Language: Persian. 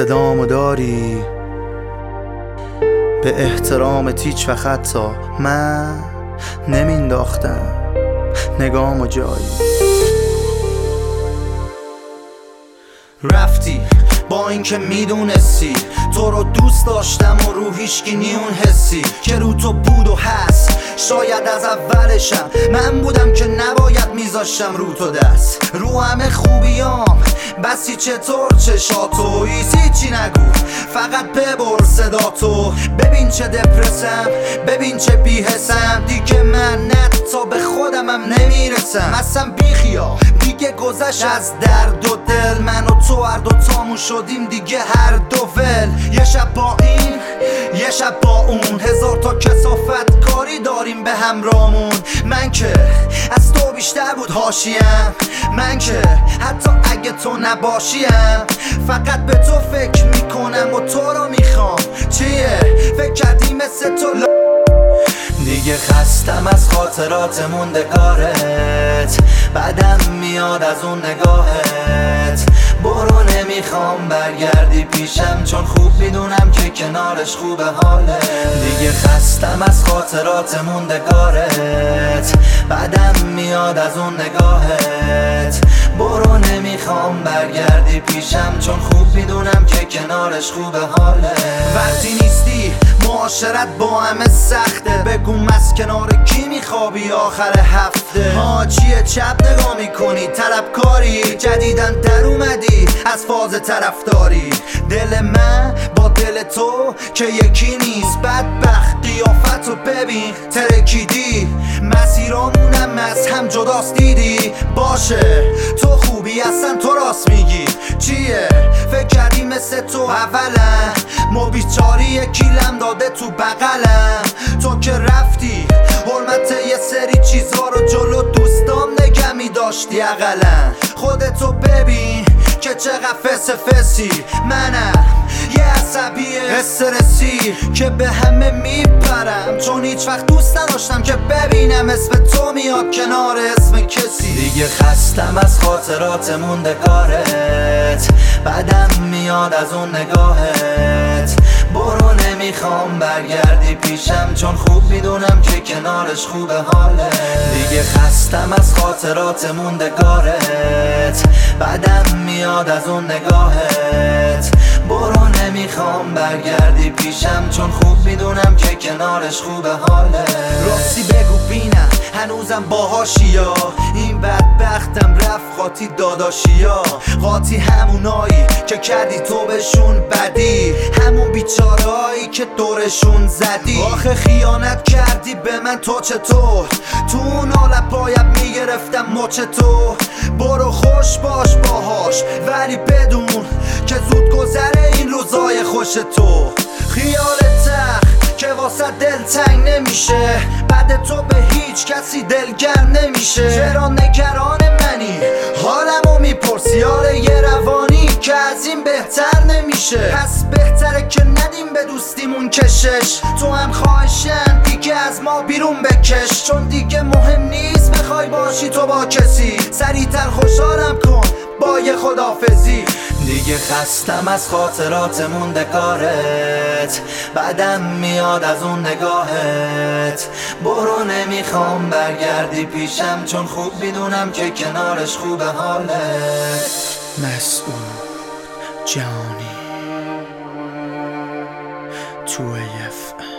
صدامو داری به احترامت هیچ وقت حتی من نمینداختم نگامو جایی. رفتی با اینکه میدونستی تو رو دوست داشتم و رو هیچکی نیون حسی که رو تو بود و هست. شاید از اولشم من بودم که نباید میذاشتم رو تو دست رو همه خوبیام بسی چطور چشاتو هیچی نگو فقط ببر صداتو. ببین چه دپرسم ببین چه بیحسم دیگه من تا به خودمم نمیرسم اصلا بیخیا دیگه گذشت از درد و دل. من و تو هر دو تامون شدیم دیگه هر دو ول. یه شب با این یه شب با اون هزار تا کثافت کاری داریم به همرامون. من که از تو بیشتر بود حاشیم من که حتی اگه تو نباشیم فقط به تو فکر میکنم و تو رو میخوام. چیه فکر کردی مثل تو دیگه خستم از خاطرات موندگارت بعدم میاد از اون نگاهت. برو نمیخوام برگردی پیشم چون خوب میدونم که کنارش خوبه حالت. دیگه خستم از خاطرات موندگارت بعدم میاد از اون نگاهت. برو نمیخوام برگردی پیشم چون خوب میدونم که کنارش خوبه حالت. وقتی نیستی معاشرت با همه سخته بگو از کنار کی میخوابی آخر هفته. ها چیه چپ نگاه میکنی طلبکاری جدیدن در اومدی از فاز طرفداری. دل من با دل تو که یکی نیست بدبخت قیافتو ببین ترکیدی مسیرامونم از هم جداست دیدی. باشه تو خوبی اصلا تو راست میگی. چیه فکر کردی مثل تو اولا ما بیچاری یکیلم داده تو بغلم. تو که رفتی حرمت یه سری چیزها رو جلو دوستام نگه میداشتی اقلا. خودتو ببین که چقدر فسی منم یه عصبی استرسی که به همه میپرم چون هیچ وقت دوست نداشتم که ببینم اسم تو میاد کنار اسم کسی. دیگه خستم از خاطرات موندگارت بعدم میاد از اون نگاهت. برو نمیخوام برگردی پیشم چون خوب میدونم که کنارش خوبه حالت. دیگه خستم از خاطرات موندگارت بعدم میاد از اون نگاهت. برو نمیخوام برگردی پیشم چون خوب میدونم که کنارش خوبه حالت. راستی بگو بینم هنوزم باهاشیا این بدبختم رفت قاطی داداشیا. قاطی همونایی که کردی تو بهشون بدی همون بیچارهایی که دورشون زدی. آخه خیانت کردی به من تو چطور تو اون حالت باید میگرفتم مچ تو. برو خوش باش باهاش ولی بدون که زود گذره این روزای خوش تو. خیال تخت که واسه دل تنگ نمیشه بعد تو به هیچ کسی دلگرم نمیشه. چرا نگران منی حالمو میپرسی آره یه روانی که از این بهتر نمیشه. پس بهتره که ندیم به دوستیمون کشش. تو هم خواهشن دیگه از ما بیرون بکش چون دیگه مهم نیست بخوای باشی تو با کسی. سریعتر خوشحالم کن با یه خدافزی. دیگه خستم از خاطرات موندگارت بعدم میاد از اون نگاهت. برو نمیخوام برگردی پیشم چون خوب میدونم که کنارش خوبه حالت. مسعود جانی تو AFM